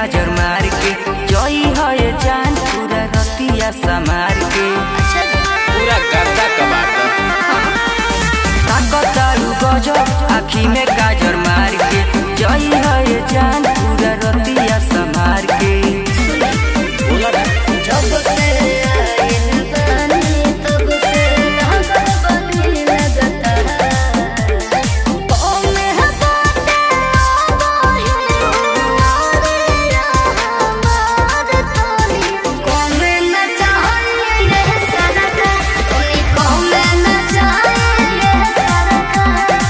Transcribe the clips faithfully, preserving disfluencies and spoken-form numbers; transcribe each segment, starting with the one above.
गाजर मार के जई है जान पूरा रतिया समार के पूरा गर्दा कबाड़ दो। ताकतारू गजब आँखी में गाजर मार के जई है जान पूरा रतिया समार के बोला ना जब से आइल बानी तब से लागल बनी लगता ओ में बाटे आबाही मोरिया हमार तोनी कोमे न चाहिए ये सरका तोनी कोमे न चाहिए ये सरका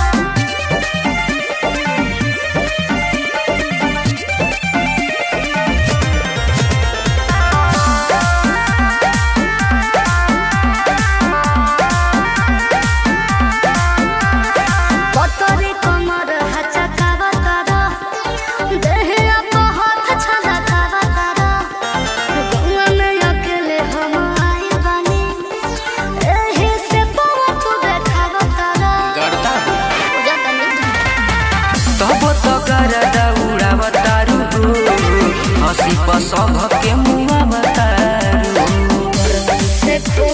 बतरे कमर हचकावा तारा देहरा पे हाथ छलकावा तारा गंगा में अकेले हम आई बानी एही से पवा तू देखावा तारा गर्दा जाता नहीं तब तो करदा उड़ावतारू हंसी पसभ के मुआ बतारू से